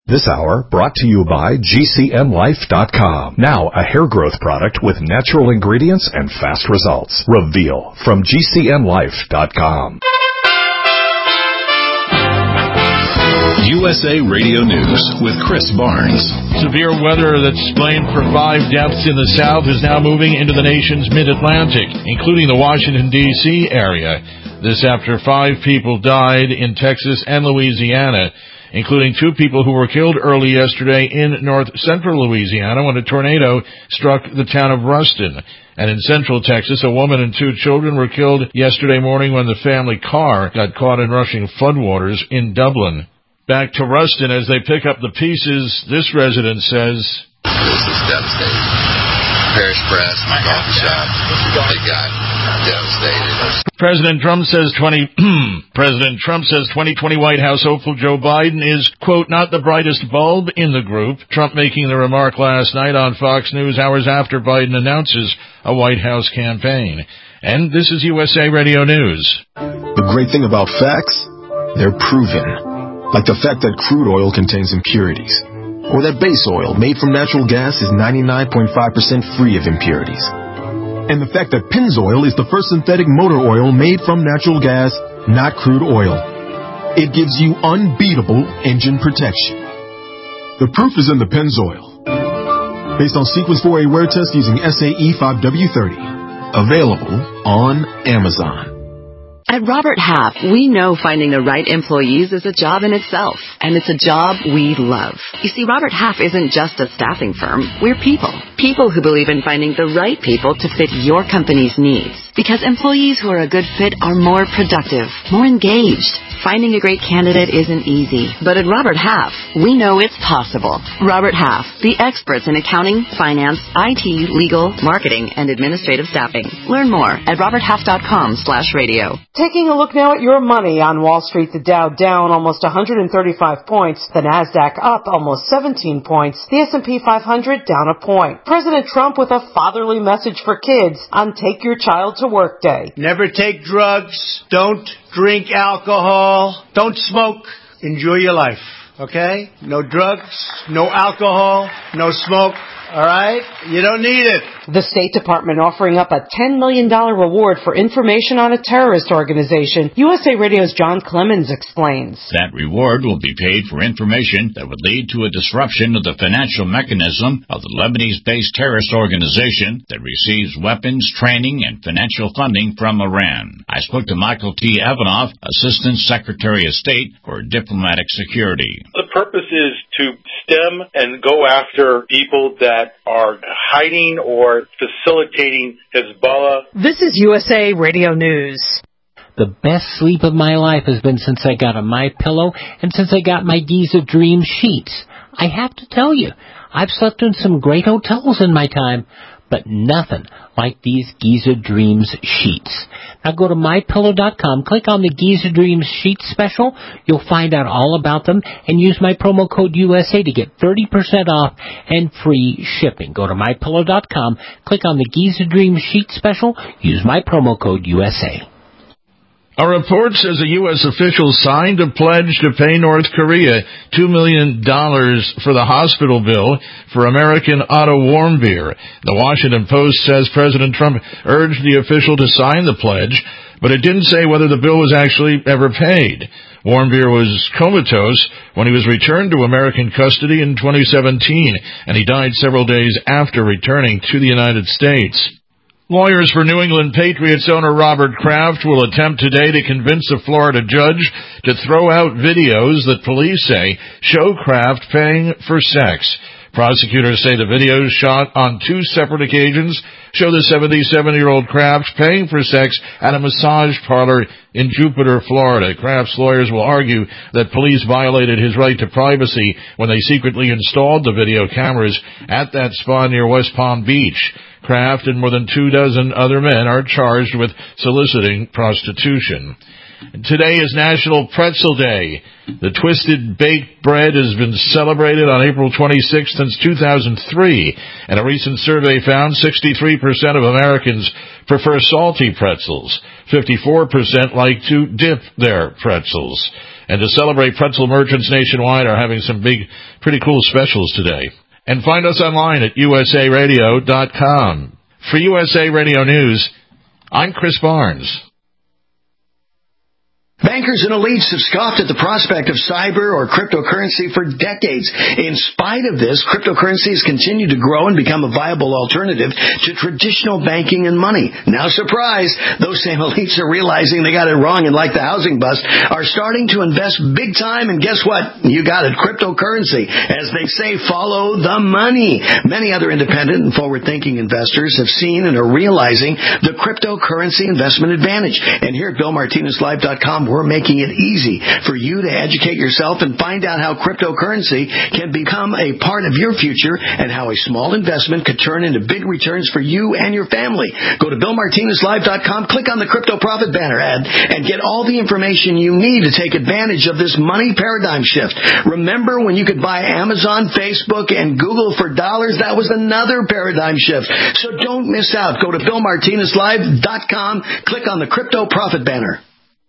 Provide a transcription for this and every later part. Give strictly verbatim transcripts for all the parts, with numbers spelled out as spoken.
This hour brought to you by G C N Life dot com. Now a hair growth product with natural ingredients and fast results. Reveal from G C N Life dot com. U S A Radio News with Chris Barnes. Severe weather that's blamed for five deaths in the South is now moving into the nation's mid-Atlantic, including the Washington, D C area. This after five people died in Texas and Louisiana, including two people who were killed early yesterday in north-central Louisiana when a tornado struck the town of Ruston. And in central Texas, a woman and two children were killed yesterday morning when the family car got caught in rushing floodwaters in Dublin. Back to Ruston as they pick up the pieces, this resident says, "This is devastating. Parish press, my coffee shop, they got devastated." President Trump says twenty President Trump says twenty twenty White House hopeful Joe Biden is, quote, not the brightest bulb in the group. Trump making the remark last night on Fox News hours after Biden announces a White House campaign. And this is U S A Radio News. The great thing about facts, they're proven. Like the fact that crude oil contains impurities, or that base oil made from natural gas is ninety-nine point five percent free of impurities. And the fact that Pennzoil is the first synthetic motor oil made from natural gas, not crude oil. It gives you unbeatable engine protection. The proof is in the Pennzoil. Based on Sequence four A wear test using S A E five W thirty. Available on Amazon. At Robert Half, we know finding the right employees is a job in itself, and it's a job we love. You see, Robert Half isn't just a staffing firm. We're people. People who believe in finding the right people to fit your company's needs. Because employees who are a good fit are more productive, more engaged. Finding a great candidate isn't easy, but at Robert Half, we know it's possible. Robert Half, the experts in accounting, finance, I T, legal, marketing, and administrative staffing. Learn more at robert half dot com slash radio. Taking a look now at your money on Wall Street, the Dow down almost one hundred thirty-five points, the Nasdaq up almost seventeen points, the S and P five hundred down a point. President Trump with a fatherly message for kids on Take Your Child to Work Day. Never take drugs, don't drink alcohol, don't smoke, enjoy your life, okay? No drugs, no alcohol, no smoke. All right? You don't need it. The State Department offering up a ten million dollars reward for information on a terrorist organization. U S A Radio's John Clemens explains. That reward will be paid for information that would lead to a disruption of the financial mechanism of the Lebanese-based terrorist organization that receives weapons, training, and financial funding from Iran. I spoke to Michael T. Evanoff, Assistant Secretary of State for Diplomatic Security. The purpose is to stem and go after people that are hiding or facilitating Hezbollah. This is U S A Radio News. The best sleep of my life has been since I got a MyPillow and since I got my Giza Dream sheets. I have to tell you, I've slept in some great hotels in my time, but nothing like these Giza Dreams sheets. Now go to my pillow dot com, click on the Giza Dreams sheet special. You'll find out all about them and use my promo code U S A to get thirty percent off and free shipping. Go to my pillow dot com, click on the Giza Dreams sheet special, use my promo code U S A. A report says a U S official signed a pledge to pay North Korea two million dollars for the hospital bill for American Otto Warmbier. The Washington Post says President Trump urged the official to sign the pledge, but it didn't say whether the bill was actually ever paid. Warmbier was comatose when he was returned to American custody in twenty seventeen, and he died several days after returning to the United States. Lawyers for New England Patriots owner Robert Kraft will attempt today to convince a Florida judge to throw out videos that police say show Kraft paying for sex. Prosecutors say the videos shot on two separate occasions show the seventy-seven-year-old Kraft paying for sex at a massage parlor in Jupiter, Florida. Kraft's lawyers will argue that police violated his right to privacy when they secretly installed the video cameras at that spa near West Palm Beach. Kraft and more than two dozen other men are charged with soliciting prostitution. Today is National Pretzel Day. The twisted baked bread has been celebrated on April twenty-sixth since two thousand three, and a recent survey found sixty-three percent of Americans prefer salty pretzels. fifty-four percent like to dip their pretzels. And to celebrate, pretzel merchants nationwide are having some big, pretty cool specials today. And find us online at U S A radio dot com. For U S A Radio News, I'm Chris Barnes. Bankers and elites have scoffed at the prospect of cyber or cryptocurrency for decades. In spite of this, cryptocurrencies continue to grow and become a viable alternative to traditional banking and money. Now, surprise, those same elites are realizing they got it wrong and, like the housing bust, are starting to invest big time. And guess what? You got it, cryptocurrency. As they say, follow the money. Many other independent and forward-thinking investors have seen and are realizing the cryptocurrency investment advantage. And here at Bill Martinez Live dot com, we're making it easy for you to educate yourself and find out how cryptocurrency can become a part of your future and how a small investment could turn into big returns for you and your family. Go to Bill Martinez Live dot com, click on the Crypto Profit banner ad, and get all the information you need to take advantage of this money paradigm shift. Remember when you could buy Amazon, Facebook, and Google for dollars? That was another paradigm shift. So don't miss out. Go to Bill Martinez Live dot com, click on the Crypto Profit banner.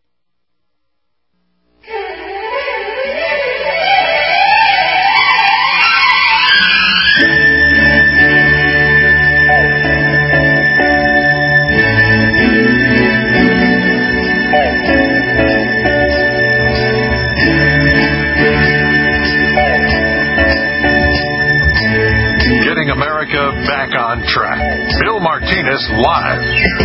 America back on track. Bill Martinez Live.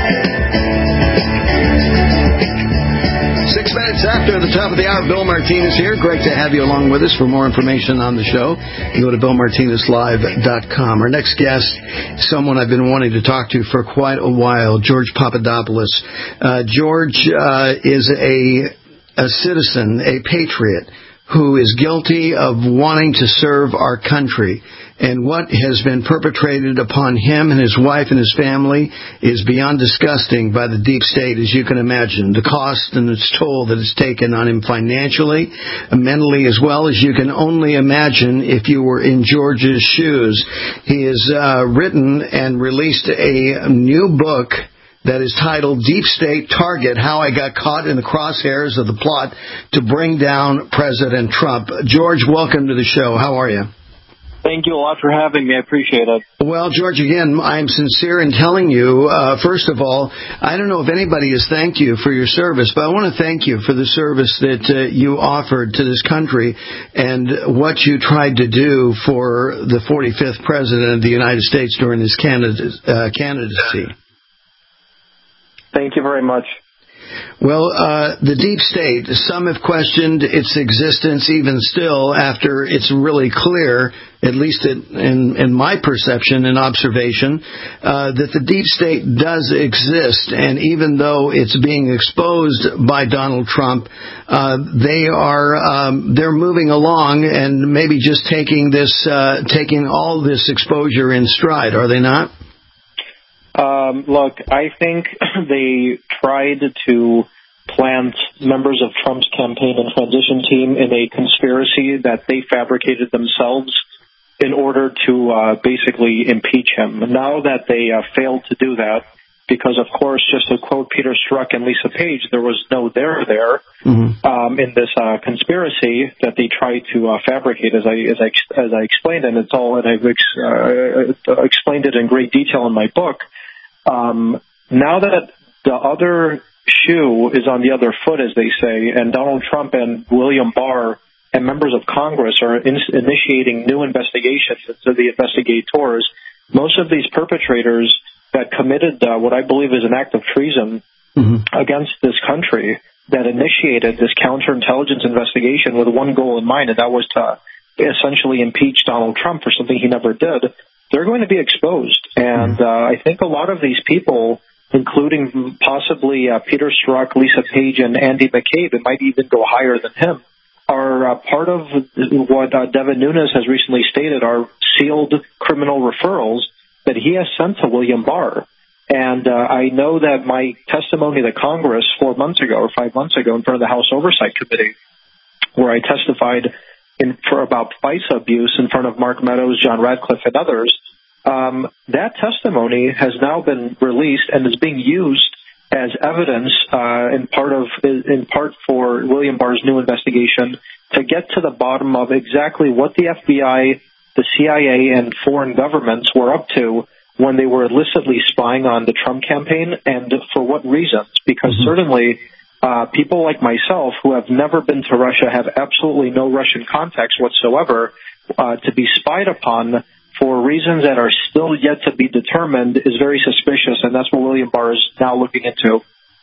Six minutes after the top of the hour, Bill Martinez here. Great to have you along with us. For more information on the show, you go to Bill Martinez Live dot com. Our next guest, someone I've been wanting to talk to for quite a while, George Papadopoulos. Uh, George uh, is a, a citizen, a patriot, who is guilty of wanting to serve our country. And what has been perpetrated upon him and his wife and his family is beyond disgusting by the deep state, as you can imagine. The cost and its toll that it's taken on him financially, mentally, as well as you can only imagine if you were in George's shoes. He has uh, written and released a new book that is titled Deep State Target, How I Got Caught in the Crosshairs of the Plot to Bring Down President Trump. George, welcome to the show. How are you? Thank you a lot for having me. I appreciate it. Well, George, again, I'm sincere in telling you, uh, first of all, I don't know if anybody has thanked you for your service, but I want to thank you for the service that uh, you offered to this country and what you tried to do for the forty-fifth President of the United States during his candid- uh, candidacy. Thank you very much. Well, uh, the deep state, some have questioned its existence even still after it's really clear, at least in, in my perception and observation, uh, that the deep state does exist. And even though it's being exposed by Donald Trump, uh, they are, um, they're moving along and maybe just taking this, uh, taking all this exposure in stride, are they not? Um, look, I think they tried to plant members of Trump's campaign and transition team in a conspiracy that they fabricated themselves in order to uh, basically impeach him. Now that they uh, failed to do that, because, of course, just to quote Peter Strzok and Lisa Page, there was no there there mm-hmm. um, in this uh, conspiracy that they tried to uh, fabricate, as I as I as I explained, and it's all, and I've ex- uh, explained it in great detail in my book. Um, now that the other shoe is on the other foot, as they say, and Donald Trump and William Barr and members of Congress are in- initiating new investigations into the investigators, most of these perpetrators that committed uh, what I believe is an act of treason mm-hmm. against this country, that initiated this counterintelligence investigation with one goal in mind, and that was to essentially impeach Donald Trump for something he never did, they're going to be exposed. And uh, I think a lot of these people, including possibly uh, Peter Strzok, Lisa Page, and Andy McCabe, it might even go higher than him, are uh, part of what uh, Devin Nunes has recently stated are sealed criminal referrals that he has sent to William Barr. And uh, I know that my testimony to Congress four months ago or five months ago in front of the House Oversight Committee, where I testified in, for about FISA abuse in front of Mark Meadows, John Radcliffe, and others, um, that testimony has now been released and is being used as evidence, uh, in part of in part for William Barr's new investigation to get to the bottom of exactly what the F B I, the C I A, and foreign governments were up to when they were illicitly spying on the Trump campaign, and for what reasons. Because mm-hmm. certainly uh, people like myself who have never been to Russia have absolutely no Russian contacts whatsoever, uh, to be spied upon for reasons that are still yet to be determined is very suspicious, and that's what William Barr is now looking into.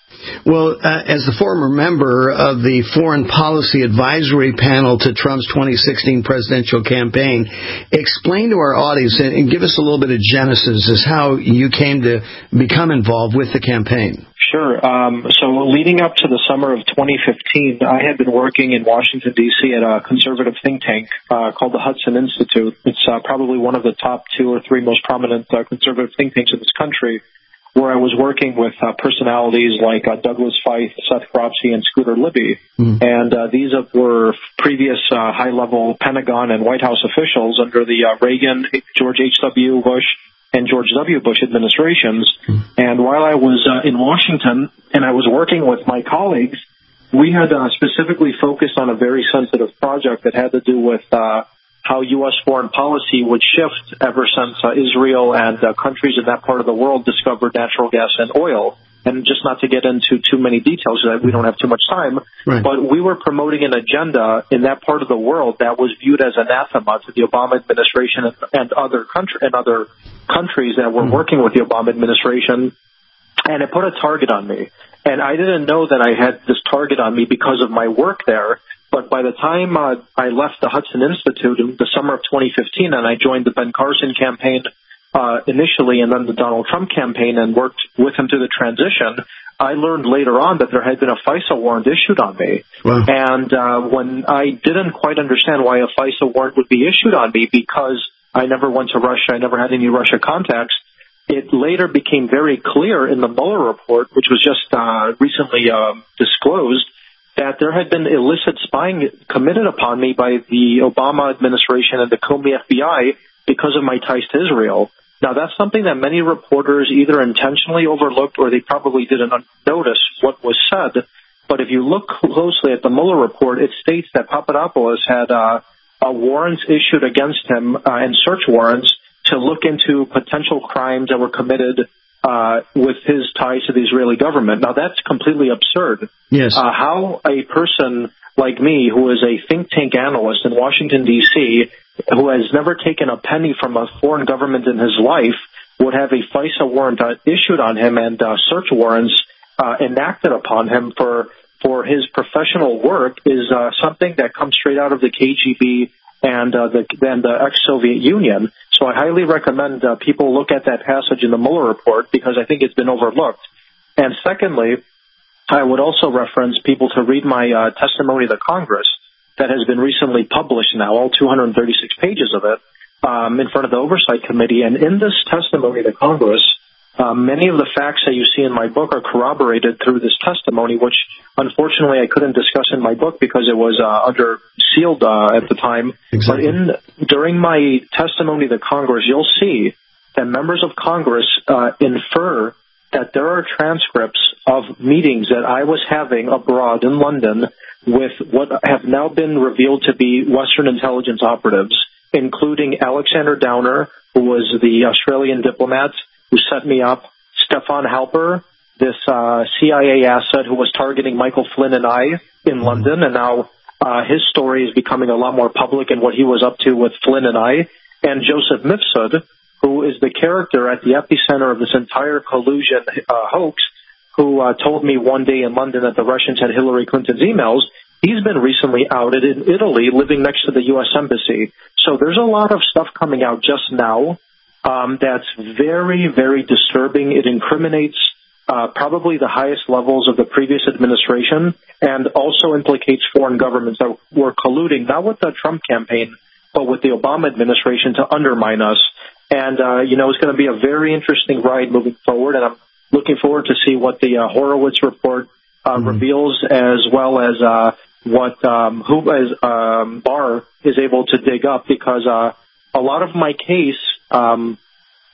Well, uh, as the former member of the Foreign Policy Advisory Panel to Trump's twenty sixteen presidential campaign, explain to our audience and, and give us a little bit of genesis as how you came to become involved with the campaign. Sure. Um, so leading up to the summer of twenty fifteen, I had been working in Washington, D C at a conservative think tank uh, called the Hudson Institute. It's uh, probably one of the top two or three most prominent uh, conservative think tanks in this country, where I was working with uh, personalities like uh, Douglas Feith, Seth Kropsey, and Scooter Libby. Mm. And uh, these were previous uh, high-level Pentagon and White House officials under the uh, Reagan, George H W. Bush, and George W. Bush administrations. Mm. And while I was uh, in Washington and I was working with my colleagues, we had uh, specifically focused on a very sensitive project that had to do with uh, how U S foreign policy would shift ever since uh, Israel and uh, countries in that part of the world discovered natural gas and oil. And just not to get into too many details, that we don't have too much time, right. But we were promoting an agenda in that part of the world that was viewed as anathema to the Obama administration and, and other country and other countries that were mm. working with the Obama administration, and it put a target on me. And I didn't know that I had this target on me because of my work there. But by the time uh, I left the Hudson Institute in the summer of twenty fifteen and I joined the Ben Carson campaign uh, initially and then the Donald Trump campaign and worked with him through the transition, I learned later on that there had been a FISA warrant issued on me. Wow. And uh, when I didn't quite understand why a FISA warrant would be issued on me because I never went to Russia, I never had any Russia contacts, it later became very clear in the Mueller report, which was just uh, recently uh, disclosed, that there had been illicit spying committed upon me by the Obama administration and the Comey F B I because of my ties to Israel. Now, that's something that many reporters either intentionally overlooked or they probably didn't notice what was said. But if you look closely at the Mueller report, it states that Papadopoulos had uh, uh, warrants issued against him uh, and search warrants to look into potential crimes that were committed Uh, with his ties to the Israeli government. Now, that's completely absurd. Yes. Uh, how a person like me, who is a think tank analyst in Washington, D C, who has never taken a penny from a foreign government in his life, would have a FISA warrant uh, issued on him and uh, search warrants uh, enacted upon him for, for his professional work is uh, something that comes straight out of the K G B and uh, the, and the ex-Soviet Union. So I highly recommend uh, people look at that passage in the Mueller report because I think it's been overlooked. And secondly, I would also reference people to read my uh, testimony to Congress that has been recently published now, all two hundred thirty-six pages of it, um, in front of the Oversight Committee. And in this testimony to Congress, uh, many of the facts that you see in my book are corroborated through this testimony, which unfortunately I couldn't discuss in my book because it was uh, under sealed uh, at the time. Exactly. But in during my testimony to Congress, you'll see that members of Congress uh, infer that there are transcripts of meetings that I was having abroad in London with what have now been revealed to be Western intelligence operatives, including Alexander Downer, who was the Australian diplomat who set me up, Stefan Halper, this uh, C I A asset who was targeting Michael Flynn and I in London, and now uh, his story is becoming a lot more public in what he was up to with Flynn and I, and Joseph Mifsud, who is the character at the epicenter of this entire collusion uh, hoax, who uh, told me one day in London that the Russians had Hillary Clinton's emails. He's been recently outed in Italy, living next to the U S Embassy. So there's a lot of stuff coming out just now um, that's very, very disturbing. It incriminates uh, probably the highest levels of the previous administration and also implicates foreign governments that were colluding, not with the Trump campaign, but with the Obama administration to undermine us. And, uh, you know, it's going to be a very interesting ride moving forward, and I'm looking forward to see what the uh, Horowitz report uh, mm-hmm. reveals, as well as uh, what um, who as um, Barr is able to dig up, because uh, a lot of my case um,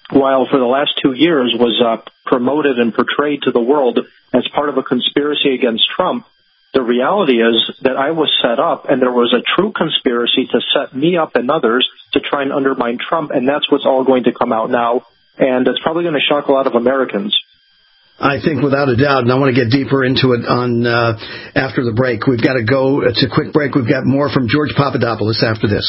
while for the last two years was uh, promoted and portrayed to the world as part of a conspiracy against Trump, the reality is that I was set up, and there was a true conspiracy to set me up and others to try and undermine Trump, and that's what's all going to come out now, and it's probably going to shock a lot of Americans. I think without a doubt, and I want to get deeper into it on uh, after the break. We've got to go to a quick break. We've got more from George Papadopoulos after this.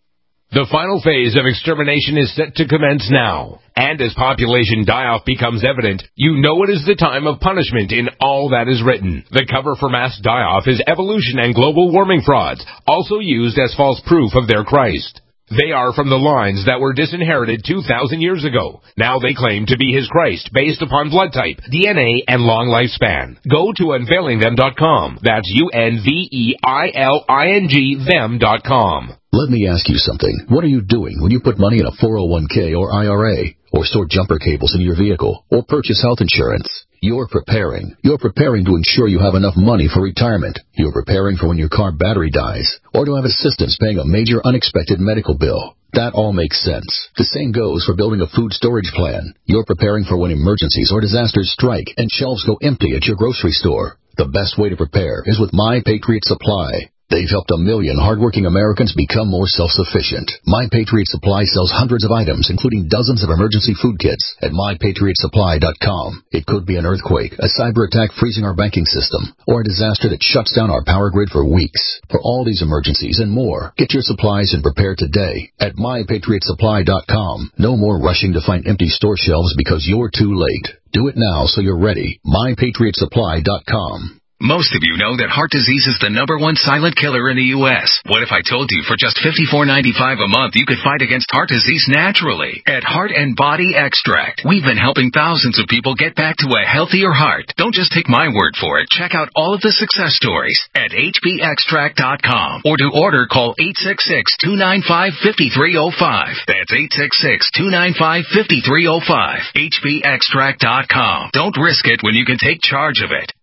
The final phase of extermination is set to commence now. And as population die-off becomes evident, you know it is the time of punishment in all that is written. The cover for mass die-off is evolution and global warming frauds, also used as false proof of their Christ. They are from the lines that were disinherited two thousand years ago. Now they claim to be his Christ based upon blood type, D N A, and long lifespan. Go to unveiling them dot com. That's U N V E I L I N G them dot com. Let me ask you something. What are you doing when you put money in a four oh one k or I R A, or store jumper cables in your vehicle, or purchase health insurance? You're preparing. You're preparing to ensure you have enough money for retirement. You're preparing for when your car battery dies, or to have assistance paying a major unexpected medical bill. That all makes sense. The same goes for building a food storage plan. You're preparing for when emergencies or disasters strike and shelves go empty at your grocery store. The best way to prepare is with My Patriot Supply. They've helped a million hardworking Americans become more self-sufficient. My Patriot Supply sells hundreds of items, including dozens of emergency food kits, at my patriot supply dot com. It could be an earthquake, a cyber attack freezing our banking system, or a disaster that shuts down our power grid for weeks. For all these emergencies and more, get your supplies and prepare today at my patriot supply dot com. No more rushing to find empty store shelves because you're too late. Do it now so you're ready. my patriot supply dot com. Most of you know that heart disease is the number one silent killer in the U S What if I told you for just fifty-four ninety-five a month you could fight against heart disease naturally? At Heart and Body Extract, we've been helping thousands of people get back to a healthier heart. Don't just take my word for it. Check out all of the success stories at H B extract dot com, or to order, call eight six six, two nine five, five three zero five. That's eight six six, two nine five, five three zero five. H B extract dot com. Don't risk it when you can take charge of it.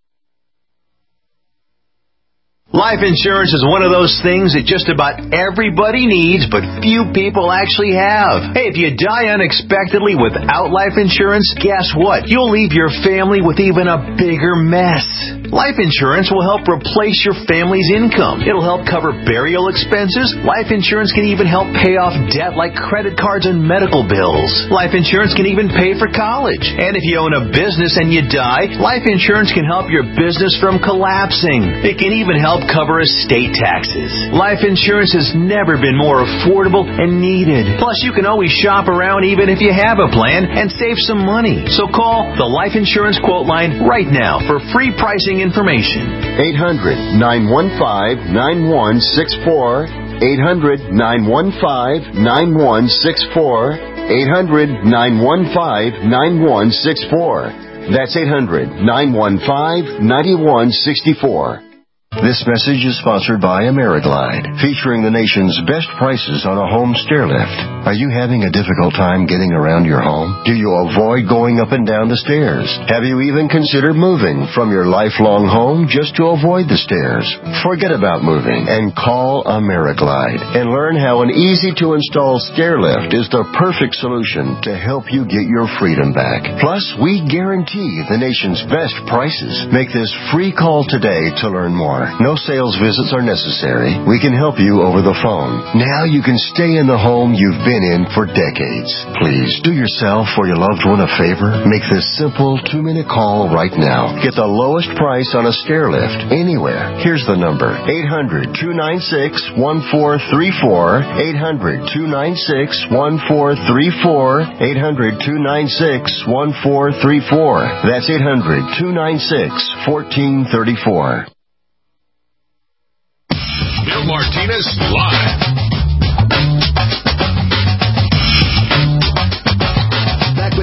Life insurance is one of those things that just about everybody needs, but few people actually have. Hey, if you die unexpectedly without life insurance, guess what? You'll leave your family with even a bigger mess. Life insurance will help replace your family's income. It'll help cover burial expenses. Life insurance can even help pay off debt like credit cards and medical bills. Life insurance can even pay for college. And if you own a business and you die, life insurance can help your business from collapsing. It can even help cover estate taxes. Life insurance has never been more affordable and needed. Plus, you can always shop around even if you have a plan and save some money. So call the Life Insurance Quote Line right now for free pricing information. eight hundred, nine one five, nine one six four. eight hundred, nine one five, nine one six four. eight hundred, nine one five, nine one six four. That's eight hundred, nine one five, nine one six four. This message is sponsored by Ameriglide, featuring the nation's best prices on a home stair lift. Are you having a difficult time getting around your home? Do you avoid going up and down the stairs? Have you even considered moving from your lifelong home just to avoid the stairs? Forget about moving and call Ameriglide and learn how an easy-to-install stair lift is the perfect solution to help you get your freedom back. Plus, we guarantee the nation's best prices. Make this free call today to learn more. No sales visits are necessary. We can help you over the phone. Now you can stay in the home you've been in for decades. Please do yourself or your loved one a favor. Make this simple two-minute call right now. Get the lowest price on a stair lift anywhere. Here's the number. eight hundred, two nine six, one four three four. eight hundred, two nine six, one four three four. eight hundred, two nine six, one four three four. That's eight hundred, two nine six, one four three four. Bill Martinez live. Back with you, America.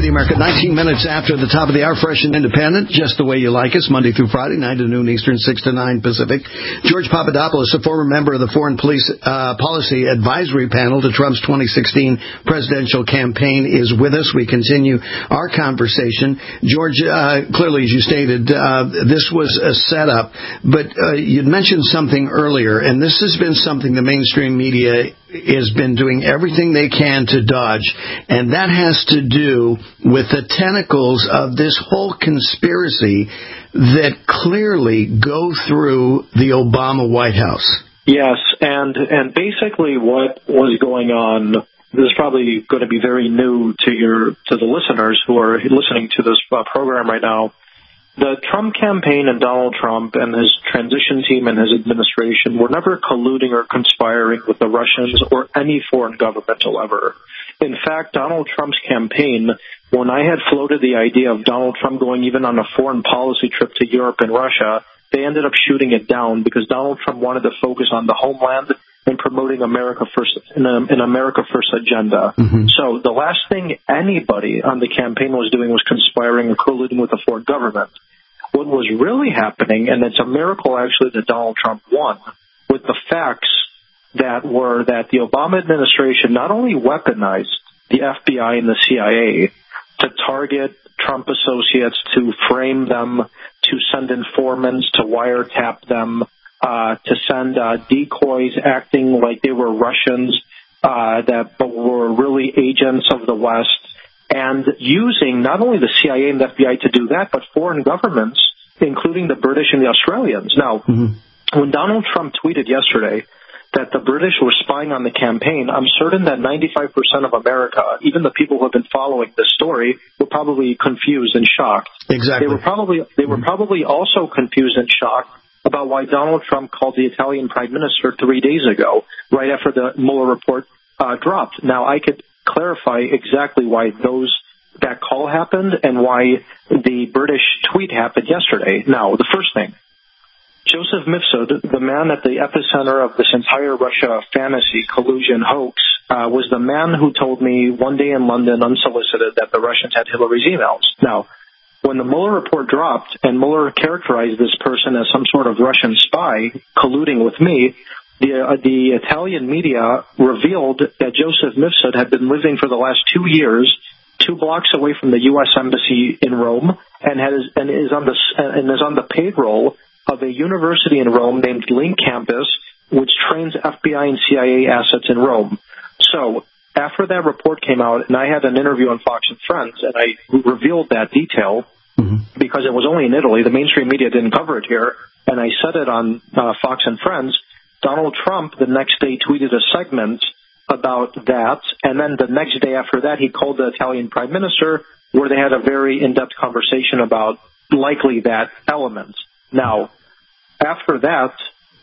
nineteen minutes after the top of the hour, fresh and independent, just the way you like us, Monday through Friday, nine to noon Eastern, six to nine Pacific. George Papadopoulos, a former member of the Foreign Police uh, Policy Advisory Panel to Trump's twenty sixteen presidential campaign, is with us. We continue our conversation. George, uh, clearly, as you stated, uh, this was a setup, but uh, you'd mentioned something earlier, and this has been something the mainstream media has been doing everything they can to dodge, and that has to do with the tentacles of this whole conspiracy that clearly go through the Obama White House. Yes, and and basically what was going on, this is probably going to be very new to your to the listeners who are listening to this uh, program right now. The Trump campaign and Donald Trump and his transition team and his administration were never colluding or conspiring with the Russians or any foreign governmental ever. In fact, Donald Trump's campaign, when I had floated the idea of Donald Trump going even on a foreign policy trip to Europe and Russia, they ended up shooting it down because Donald Trump wanted to focus on the homeland and promoting America First, an, an America First agenda. Mm-hmm. So the last thing anybody on the campaign was doing was conspiring or colluding with the foreign government. What was really happening, and it's a miracle actually that Donald Trump won, with the facts that were that the Obama administration not only weaponized the F B I and the C I A to target Trump associates, to frame them, to send informants, to wiretap them, uh, to send uh, decoys acting like they were Russians, uh, that but were really agents of the West, and using not only the C I A and the F B I to do that, but foreign governments, including the British and the Australians. Now, mm-hmm. when Donald Trump tweeted yesterday that the British were spying on the campaign, I'm certain that ninety-five percent of America, even the people who have been following this story, were probably confused and shocked. Exactly. They were probably they were probably also confused and shocked about why Donald Trump called the Italian prime minister three days ago, right after the Mueller report uh, dropped. Now, I could clarify exactly why those that call happened and why the British tweet happened yesterday. Now, the first thing, Joseph Mifsud, the man at the epicenter of this entire Russia fantasy collusion hoax, uh, was the man who told me one day in London, unsolicited, that the Russians had Hillary's emails. Now, when the Mueller report dropped and Mueller characterized this person as some sort of Russian spy colluding with me, the, uh, the Italian media revealed that Joseph Mifsud had been living for the last two years two blocks away from the U S Embassy in Rome and has and is on the and is on the payroll of a university in Rome named Link Campus, which trains F B I and C I A assets in Rome. So after that report came out, and I had an interview on Fox and Friends, and I revealed that detail mm-hmm. because it was only in Italy. The mainstream media didn't cover it here, and I said it on uh, Fox and Friends. Donald Trump the next day tweeted a segment about that, and then the next day after that, he called the Italian prime minister, where they had a very in-depth conversation about likely that element. Now, after that,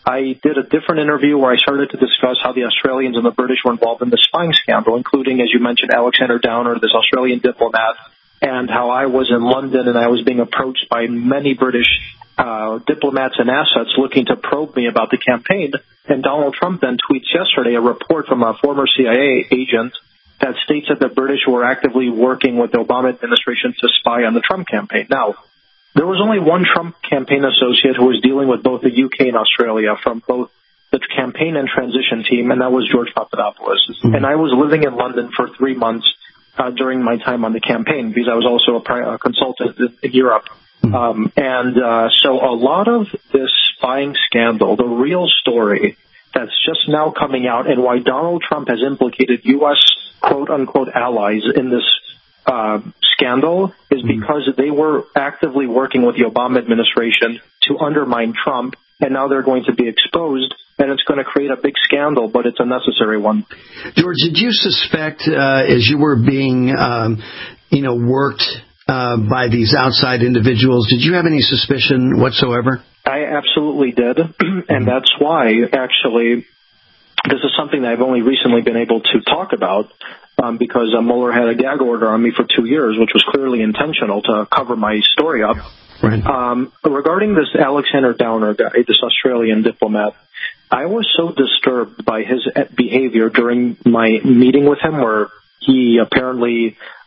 I did a different interview where I started to discuss how the Australians and the British were involved in the spying scandal, including, as you mentioned, Alexander Downer, this Australian diplomat, and how I was in London and I was being approached by many British uh, diplomats and assets looking to probe me about the campaign. And Donald Trump then tweets yesterday a report from a former C I A agent that states that the British were actively working with the Obama administration to spy on the Trump campaign. Now, there was only one Trump campaign associate who was dealing with both the U K and Australia from both the campaign and transition team, and that was George Papadopoulos. Mm-hmm. And I was living in London for three months uh, during my time on the campaign because I was also a, pri- a consultant in, in Europe. Mm-hmm. Um, and uh, so a lot of this spying scandal, the real story that's just now coming out and why Donald Trump has implicated U S quote-unquote allies in this Uh, scandal is because they were actively working with the Obama administration to undermine Trump, and now they're going to be exposed, and it's going to create a big scandal, but it's a necessary one. George, did you suspect, uh, as you were being, um, you know, worked uh, by these outside individuals, did you have any suspicion whatsoever? I absolutely did, and that's why, actually, this is something that I've only recently been able to talk about. Um, because uh, Mueller had a gag order on me for two years, which was clearly intentional to cover my story up. Right. Um, regarding this Alexander Downer guy, this Australian diplomat, I was so disturbed by his behavior during my meeting with him, where he apparently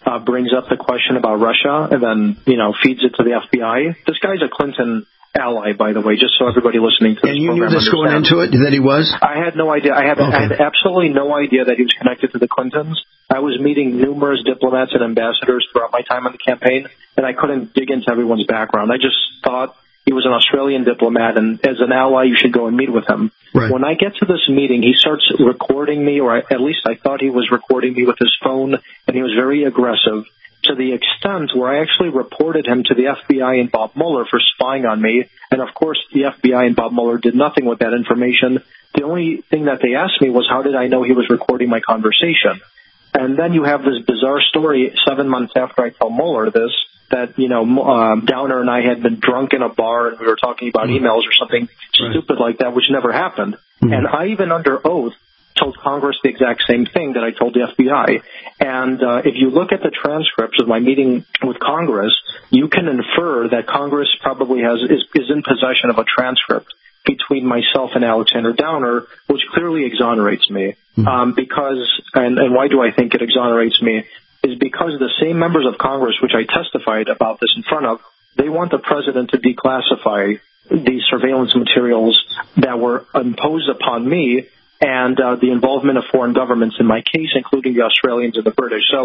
uh, brings up the question about Russia and then, you know, feeds it to the F B I. This guy's a Clinton ally, by the way, just so everybody listening to this and you program knew this going into it, that he was? I had no idea. I, have, okay. I had absolutely no idea that he was connected to the Clintons. I was meeting numerous diplomats and ambassadors throughout my time on the campaign, and I couldn't dig into everyone's background. I just thought he was an Australian diplomat, and as an ally, you should go and meet with him. Right. When I get to this meeting, he starts recording me, or I, at least I thought he was recording me with his phone, and he was very aggressive, to the extent where I actually reported him to the F B I and Bob Mueller for spying on me. And, of course, the F B I and Bob Mueller did nothing with that information. The only thing that they asked me was, how did I know he was recording my conversation? And then you have this bizarre story seven months after I tell Mueller this, that, you know, um, Downer and I had been drunk in a bar and we were talking about mm-hmm. emails or something right. stupid like that, which never happened. Mm-hmm. And I even under oath told Congress the exact same thing that I told the F B I. And uh, if you look at the transcripts of my meeting with Congress, you can infer that Congress probably has is, is in possession of a transcript between myself and Alexander Downer, which clearly exonerates me. Mm-hmm. Um, because, and, and why do I think it exonerates me, is because the same members of Congress, which I testified about this in front of, they want the president to declassify these surveillance materials that were imposed upon me and uh, the involvement of foreign governments in my case, including the Australians and the British. So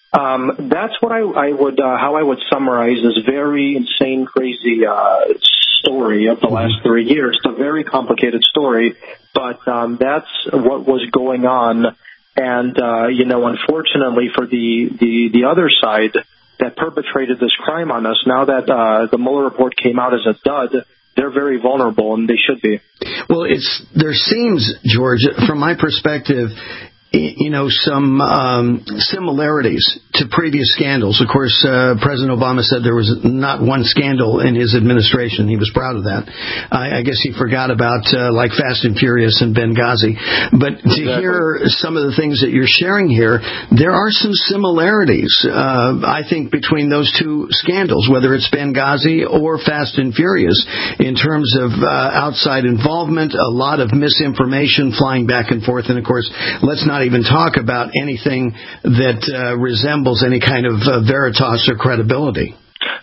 um, that's what I, I would, uh, how I would summarize this very insane, crazy uh, story of the last three years. It's a very complicated story, but um, that's what was going on. And, uh, you know, unfortunately for the, the, the other side that perpetrated this crime on us, now that uh, the Mueller report came out as a dud, they're very vulnerable, and they should be. Well, it's there seems, George, from my perspective, you know, some um, similarities to previous scandals. Of course, uh, President Obama said there was not one scandal in his administration. He was proud of that. I, I guess he forgot about, uh, like, Fast and Furious and Benghazi. But to exactly. hear some of the things that you're sharing here, there are some similarities, uh, I think, between those two scandals, whether it's Benghazi or Fast and Furious, in terms of uh, outside involvement, a lot of misinformation flying back and forth. And, of course, let's not even talk about anything that uh, resembles any kind of uh, veritas or credibility.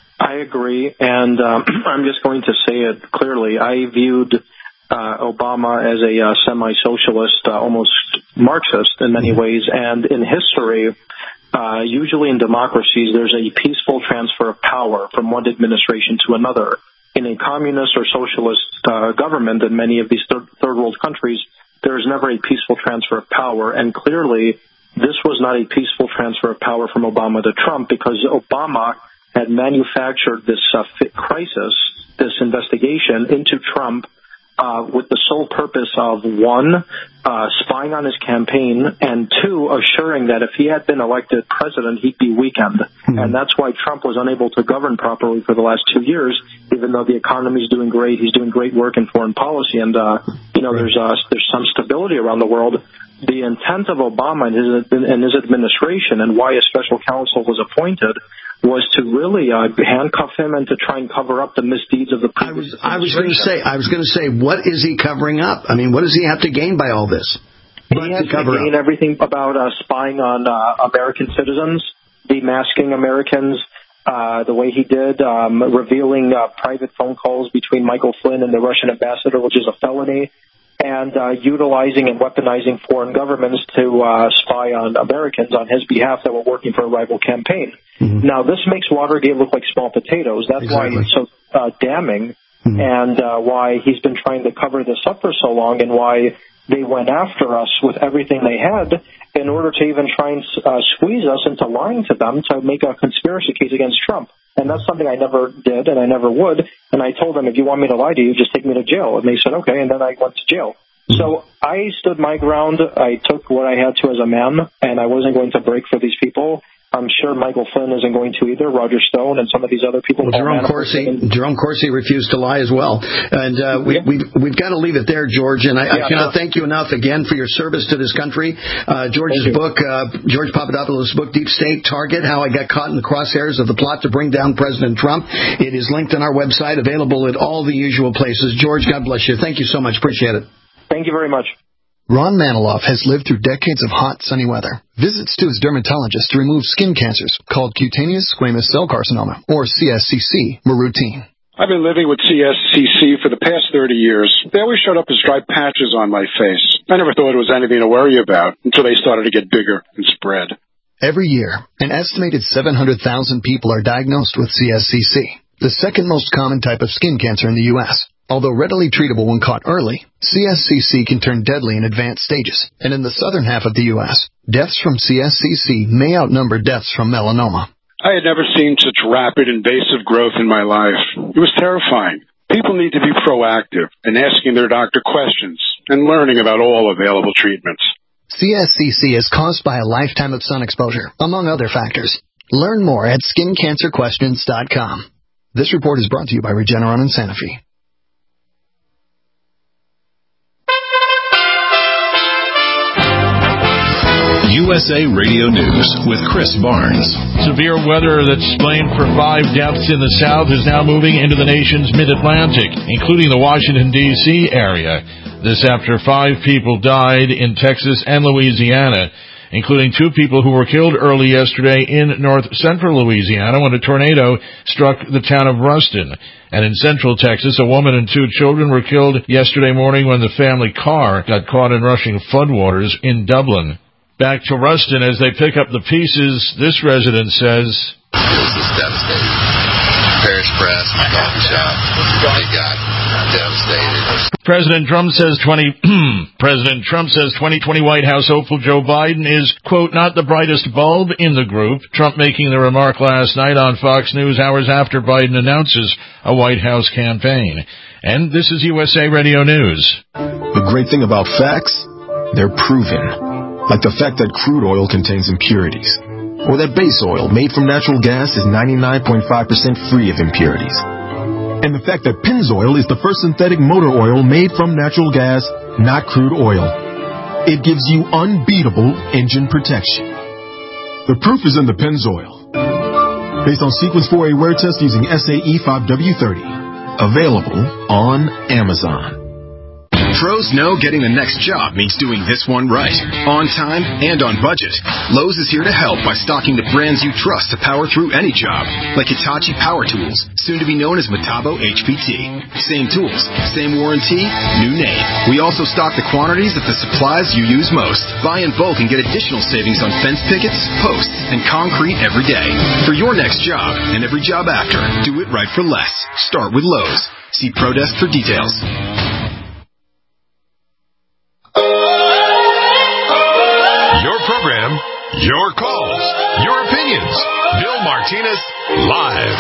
I agree, and um, I'm just going to say it clearly. I viewed uh, Obama as a uh, semi-socialist, uh, almost Marxist in many ways, and in history, uh, usually in democracies, there's a peaceful transfer of power from one administration to another. In a communist or socialist uh, government in many of these third, third world countries, there is never a peaceful transfer of power, and clearly this was not a peaceful transfer of power from Obama to Trump, because Obama had manufactured this uh, crisis, this investigation into Trump uh, with the sole purpose of, one, uh, spying on his campaign, and two, assuring that if he had been elected president, he'd be weakened. Mm-hmm. And that's why Trump was unable to govern properly for the last two years, even though the economy is doing great. He's doing great work in foreign policy, and, uh, you know, there's, uh, there's some stability around the world. The intent of Obama and his, and his administration, and why a special counsel was appointed, was to really uh, handcuff him and to try and cover up the misdeeds of the previous I was, I was going to say, I was going to say, what is he covering up? I mean, what does he have to gain by all this? What he has to, to gain up? Everything about uh, spying on uh, American citizens, demasking Americans, uh, the way he did, um, revealing uh, private phone calls between Michael Flynn and the Russian ambassador, which is a felony, and uh, utilizing and weaponizing foreign governments to uh, spy on Americans on his behalf that were working for a rival campaign. Mm-hmm. Now, this makes Watergate look like small potatoes. That's exactly. why it's so uh, damning, mm-hmm. and uh, why he's been trying to cover this up for so long, and why they went after us with everything they had in order to even try and uh, squeeze us into lying to them to make a conspiracy case against Trump. And that's something I never did, and I never would. And I told them, if you want me to lie to you, just take me to jail. And they said, okay, and then I went to jail. Mm-hmm. So I stood my ground. I took what I had to as a man, and I wasn't going to break for these people. I'm sure Michael Flynn isn't going to either, Roger Stone and some of these other people. Well, Jerome Corsi, Jerome Corsi refused to lie as well. And uh, we, yeah. we've, we've got to leave it there, George. And I, yeah, I cannot sure. thank you enough again for your service to this country. Uh, George's book, uh, George Papadopoulos' book, Deep State, Target, How I Got Caught in the Crosshairs of the Plot to Bring Down President Trump. It is linked on our website, available at all the usual places. George, God bless you. Thank you so much. Appreciate it. Thank you very much. Ron Maniloff has lived through decades of hot, sunny weather. Visits to his dermatologist to remove skin cancers called cutaneous squamous cell carcinoma, or C S C C, were routine. I've been living with C S C C for the past thirty years. They always showed up as dry patches on my face. I never thought it was anything to worry about until they started to get bigger and spread. Every year, an estimated seven hundred thousand people are diagnosed with C S C C, the second most common type of skin cancer in the U S Although readily treatable when caught early, C S C C can turn deadly in advanced stages, and in the southern half of the U S, deaths from C S C C may outnumber deaths from melanoma. I had never seen such rapid invasive growth in my life. It was terrifying. People need to be proactive in asking their doctor questions and learning about all available treatments. C S C C is caused by a lifetime of sun exposure, among other factors. Learn more at skin cancer questions dot com. This report is brought to you by Regeneron and Sanofi. U S A Radio News with Chris Barnes. Severe weather that's blamed for five deaths in the South is now moving into the nation's mid-Atlantic, including the Washington, D C area. This after five people died in Texas and Louisiana, including two people who were killed early yesterday in north-central Louisiana when a tornado struck the town of Ruston. And in central Texas, a woman and two children were killed yesterday morning when the family car got caught in rushing floodwaters in Dublin. Back to Ruston as they pick up the pieces, this resident says, "It was just devastating. Parish press, my coffee shop, they got devastated." President Trump says twenty President Trump says twenty twenty White House hopeful Joe Biden is, quote, not the brightest bulb in the group. Trump making the remark last night on Fox News hours after Biden announces a White House campaign. And this is U S A Radio News. The great thing about facts, they're proven. Like the fact that crude oil contains impurities, or that base oil made from natural gas is ninety-nine point five percent free of impurities. And the fact that Pennzoil is the first synthetic motor oil made from natural gas, not crude oil. It gives you unbeatable engine protection. The proof is in the Pennzoil. Based on Sequence four A wear test using S A E five W thirty. Available on Amazon. Pros know getting the next job means doing this one right, on time and on budget. Lowe's is here to help by stocking the brands you trust to power through any job, like Hitachi Power Tools, soon to be known as Metabo H P T. Same tools, same warranty, new name. We also stock the quantities of the supplies you use most. Buy in bulk and get additional savings on fence pickets, posts, and concrete every day. For your next job and every job after, do it right for less. Start with Lowe's. See ProDesk for details. Your program, your calls, your opinions. Bill Martinez, live.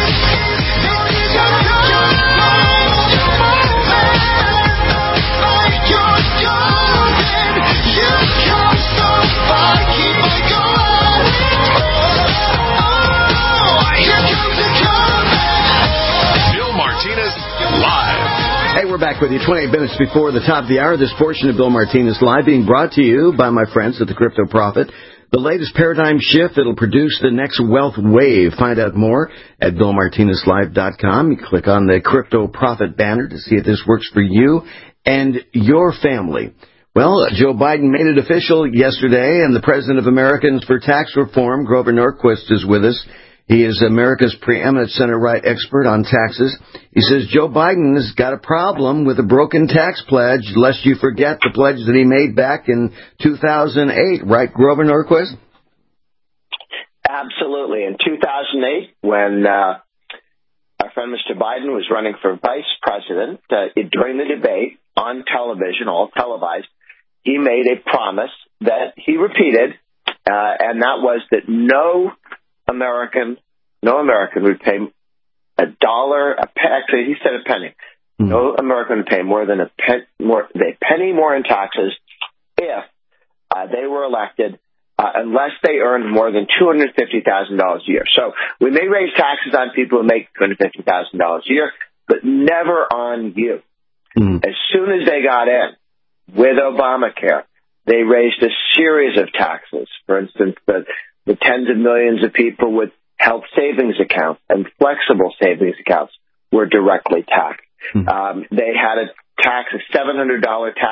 Bill Martinez, live. Hey, we're back with you twenty-eight minutes before the top of the hour. This portion of Bill Martinez Live being brought to you by my friends at the Crypto Prophet. The latest paradigm shift that'll produce the next wealth wave. Find out more at bill martinez live dot com. You click on the Crypto Prophet banner to see if this works for you and your family. Well, Joe Biden made it official yesterday, and the President of Americans for Tax Reform, Grover Norquist, is with us. He is America's preeminent center-right expert on taxes. He says Joe Biden has got a problem with a broken tax pledge, lest you forget the pledge that he made back in two thousand eight. Right, Grover Norquist? Absolutely. In two thousand eight, when uh, our friend Mister Biden was running for vice president, uh, during the debate on television, all televised, he made a promise that he repeated, uh, and that was that no American, no American would pay a dollar, a pe- actually he said a penny. Mm. No American would pay more than a, pen, more, a penny more in taxes if uh, they were elected, uh, unless they earned more than two hundred fifty thousand dollars a year. So we may raise taxes on people who make two hundred fifty thousand dollars a year, but never on you. Mm. As soon as they got in with Obamacare, they raised a series of taxes. For instance, the The tens of millions of people with health savings accounts and flexible savings accounts were directly taxed. Mm-hmm. Um, they had a tax, a seven hundred dollars tax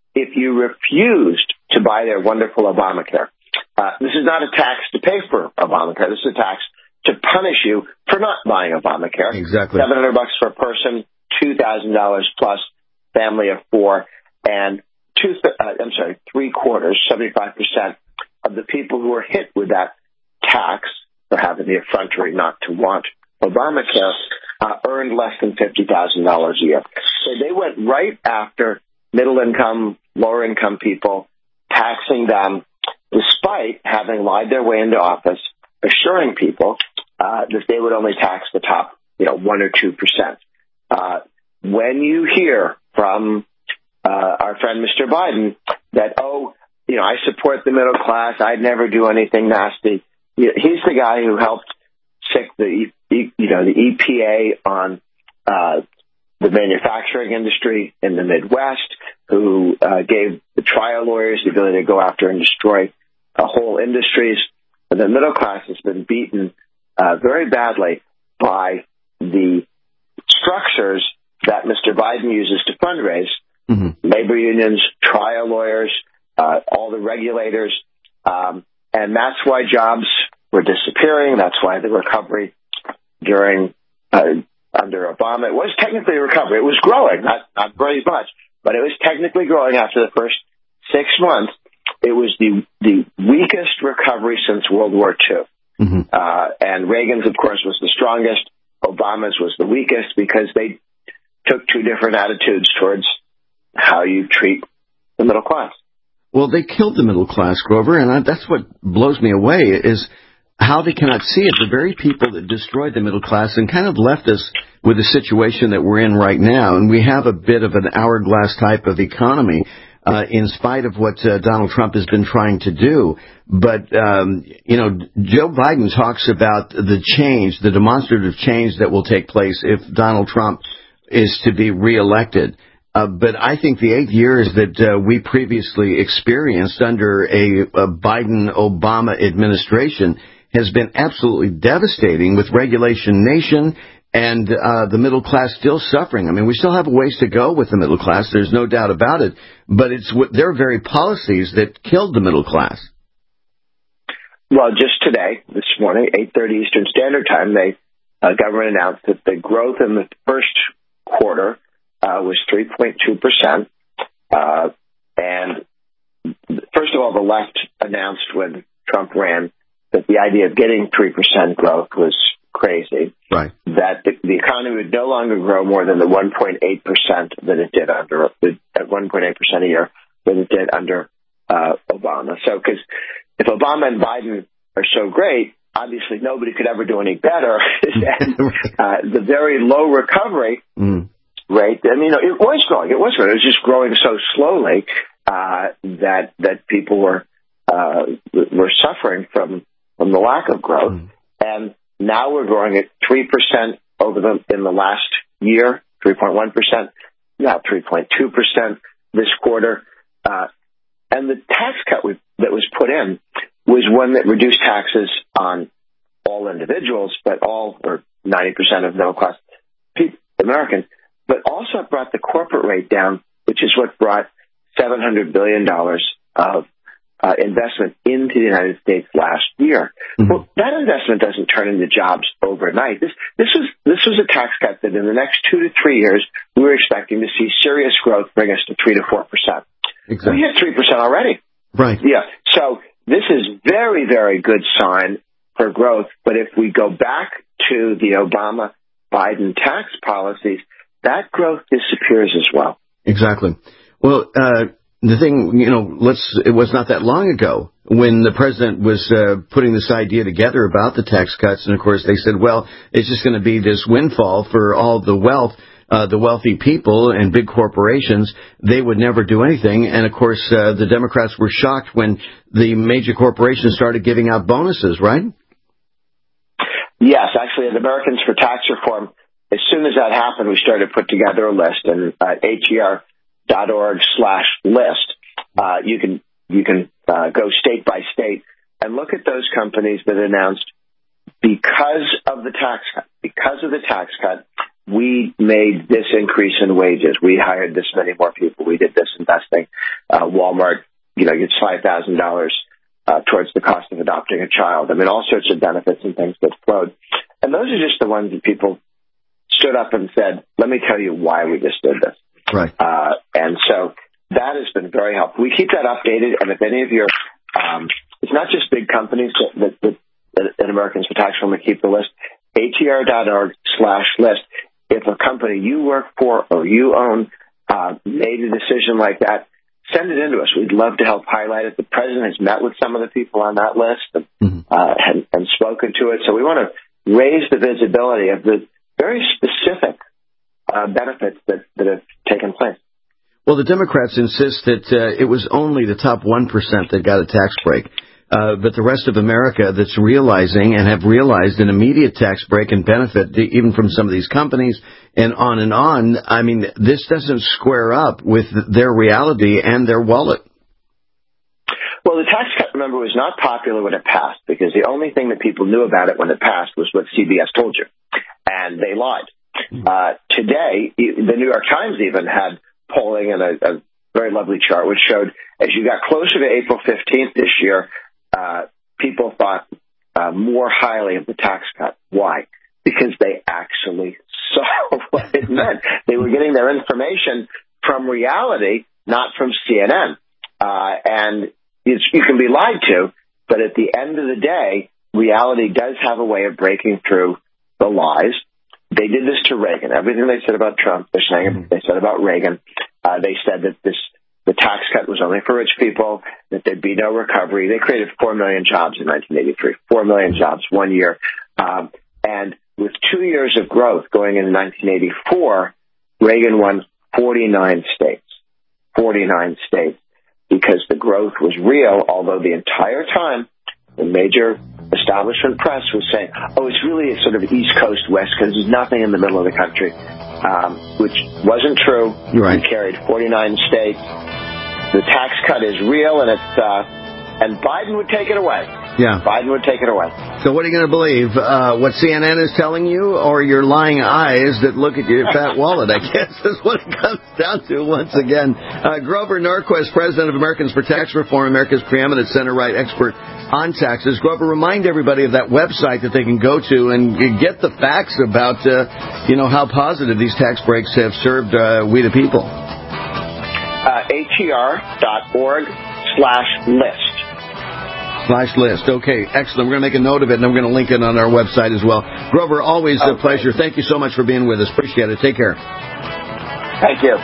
if you refused to buy their wonderful Obamacare. Uh, this is not a tax to pay for Obamacare. This is a tax to punish you for not buying Obamacare. Exactly. seven hundred bucks for a person, two thousand dollars plus, family of four, and two, uh, I'm sorry, three quarters, seventy-five percent of the people who are hit with that tax for having the effrontery not to want Obamacare uh, earned less than fifty thousand dollars a year. So they went right after middle-income, lower-income people, taxing them, despite having lied their way into office, assuring people uh, that they would only tax the top, you know, one or two percent. Uh, when you hear from uh, our friend Mister Biden that, oh, you know, I support the middle class, I'd never do anything nasty. He's the guy who helped sick the, you know, the E P A on uh, the manufacturing industry in the Midwest, who uh, gave the trial lawyers the ability to go after and destroy uh, whole industries. The middle class has been beaten uh, very badly by the structures that Mister Biden uses to fundraise. Mm-hmm. Labor unions, trial lawyers, uh, all the regulators. Um, and that's why jobs were disappearing. That's why the recovery during uh, under Obama, it was technically a recovery. It was growing, not, not very much, but it was technically growing after the first six months. It was the the weakest recovery since World War Two. Mm-hmm. Uh, and Reagan's, of course, was the strongest. Obama's was the weakest because they took two different attitudes towards how you treat the middle class. Well, they killed the middle class, Grover, and I, that's what blows me away is how they cannot see it. The very people that destroyed the middle class and kind of left us with the situation that we're in right now, and we have a bit of an hourglass type of economy, uh, in spite of what uh, Donald Trump has been trying to do. But, um, you know, Joe Biden talks about the change, the demonstrative change that will take place if Donald Trump is to be reelected. Uh, but I think the eight years that uh, we previously experienced under a, a Biden-Obama administration has been absolutely devastating with Regulation Nation and uh, the middle class still suffering. I mean, we still have a ways to go with the middle class. There's no doubt about it. But it's their very policies that killed the middle class. Well, just today, this morning, eight thirty Eastern Standard Time, the uh, government announced that the growth in the first quarter Uh, was three point two percent. Uh, and first of all, the left announced when Trump ran that the idea of getting three percent growth was crazy. Right. That the, the economy would no longer grow more than the one point eight percent that it did under, at one point eight percent a year that it did under uh, Obama. So, because if Obama and Biden are so great, obviously nobody could ever do any better. And uh, the very low recovery mm. rate, I mean, it was growing. It was growing. It was just growing so slowly uh, that that people were uh, were suffering from from the lack of growth. Mm. And now we're growing at three percent over the in the last year, three point one percent, now three point two percent this quarter. Uh, and the tax cut we, that was put in was one that reduced taxes on all individuals, but all, or ninety percent of middle class people, Americans, but also brought the corporate rate down, which is what brought seven hundred billion dollars of uh, investment into the United States last year. Mm-hmm. Well, that investment doesn't turn into jobs overnight. This this was this was a tax cut that in the next two to three years we were expecting to see serious growth bring us to three to four percent. Exactly. We hit three percent already. Right. Yeah. So this is very, very good sign for growth. But if we go back to the Obama-Biden tax policies, that growth disappears as well. Exactly. Well, uh, the thing, you know, let's, it was not that long ago when the president was uh, putting this idea together about the tax cuts. And, of course, they said, well, it's just going to be this windfall for all the wealth, uh, the wealthy people and big corporations. They would never do anything. And, of course, uh, the Democrats were shocked when the major corporations started giving out bonuses, right? Yes, actually, at Americans for Tax Reform, as soon as that happened, we started to put together a list, and uh, H E R dot org slash list. Uh, you can you can uh, go state by state and look at those companies that announced because of the tax cut, because of the tax cut, we made this increase in wages. We hired this many more people. We did this investing. Uh, Walmart, you know, gets five thousand dollars uh, towards the cost of adopting a child. I mean, all sorts of benefits and things that flowed. And those are just the ones that people stood up and said, let me tell you why we just did this. Right. Uh, and so that has been very helpful. We keep that updated, and if any of your, um, it's not just big companies that, that, that, that Americans for Tax Reform keep the list, A T R dot org slash list. If a company you work for or you own uh, made a decision like that, send it in to us. We'd love to help highlight it. The president has met with some of the people on that list and, mm-hmm. uh, and, and spoken to it. So we want to raise the visibility of the very specific uh, benefits that, that have taken place. Well, the Democrats insist that uh, it was only the top one percent that got a tax break. Uh, but the rest of America that's realizing and have realized an immediate tax break and benefit even from some of these companies and on and on. I mean, this doesn't square up with their reality and their wallet. Well, the tax cut, remember, was not popular when it passed because the only thing that people knew about it when it passed was what C B S told you. And they lied. Uh, today, the New York Times even had polling and a, a very lovely chart which showed as you got closer to April fifteenth this year, Uh, people thought uh, more highly of the tax cut. Why? Because they actually saw what it meant. They were getting their information from reality, not from C N N. Uh, and it's, you can be lied to, but at the end of the day, reality does have a way of breaking through the lies. They did this to Reagan. Everything they said about Trump, they're saying they said about Reagan. Uh, they said that this the tax cut was only for rich people, that there'd be no recovery. They created four million jobs in nineteen eighty-three, four million jobs one year. Um, and with two years of growth going into nineteen eighty-four, Reagan won forty-nine states, forty-nine states, because the growth was real, although the entire time the major establishment press was saying, oh, it's really a sort of East Coast, West Coast, there's nothing in the middle of the country, um, which wasn't true. You're right. We carried forty-nine states. The tax cut is real, and it's uh, and Biden would take it away. Yeah, Biden would take it away. So what are you going to believe? Uh, what C N N is telling you, or your lying eyes that look at your fat wallet? I guess is what it comes down to. Once again, uh, Grover Norquist, president of Americans for Tax Reform, America's preeminent center-right expert on taxes. Grover, remind everybody of that website that they can go to and get the facts about, uh, you know, how positive these tax breaks have served uh, we the people. Uh, A T R dot org slash list. Slash list. Okay, excellent. We're going to make a note of it, and then we're going to link it on our website as well. Grover, always okay. a pleasure. Thank you so much for being with us. Appreciate it. Take care. Thank you.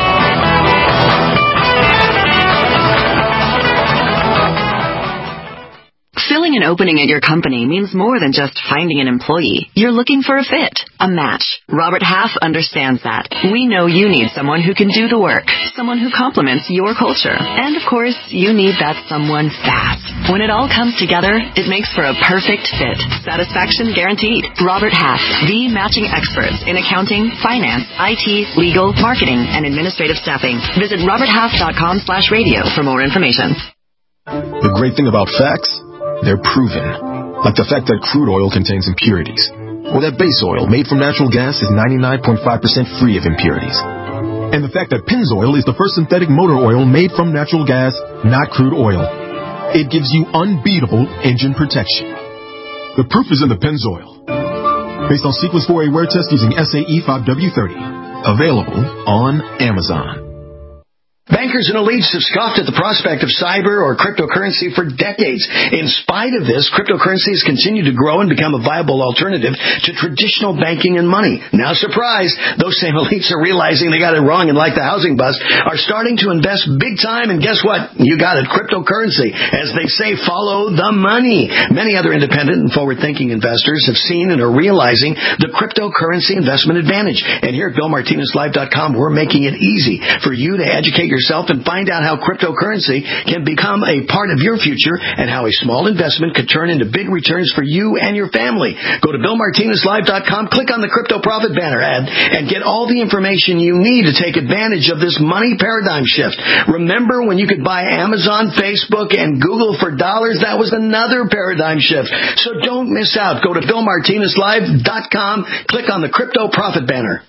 Filling an opening at your company means more than just finding an employee. You're looking for a fit, a match. Robert Half understands that. We know you need someone who can do the work, someone who complements your culture. And, of course, you need that someone fast. When it all comes together, it makes for a perfect fit. Satisfaction guaranteed. Robert Half, the matching experts in accounting, finance, I T, legal, marketing, and administrative staffing. Visit roberthalf.com slash radio for more information. The great thing about facts, they're proven. Like the fact that crude oil contains impurities. Or that base oil made from natural gas is ninety-nine point five percent free of impurities. And the fact that Pennzoil is the first synthetic motor oil made from natural gas, not crude oil. It gives you unbeatable engine protection. The proof is in the Pennzoil. Based on Sequence four A wear test using S A E five W thirty. Available on Amazon. Bankers and elites have scoffed at the prospect of cyber or cryptocurrency for decades. In spite of this, cryptocurrencies continue to grow and become a viable alternative to traditional banking and money. Now, surprise, those same elites are realizing they got it wrong and, like the housing bust, are starting to invest big time. And guess what? You got it, cryptocurrency. As they say, follow the money. Many other independent and forward-thinking investors have seen and are realizing the cryptocurrency investment advantage. And here at Bill Martinez Live dot com, we're making it easy for you to educate yourself yourself and find out how cryptocurrency can become a part of your future and how a small investment could turn into big returns for you and your family. Go to Bill Martinez Live dot com, click on the Crypto Profit banner ad, and get all the information you need to take advantage of this money paradigm shift. Remember when you could buy Amazon, Facebook, and Google for dollars? That was another paradigm shift. So don't miss out. Go to Bill Martinez Live dot com, click on the Crypto Profit banner.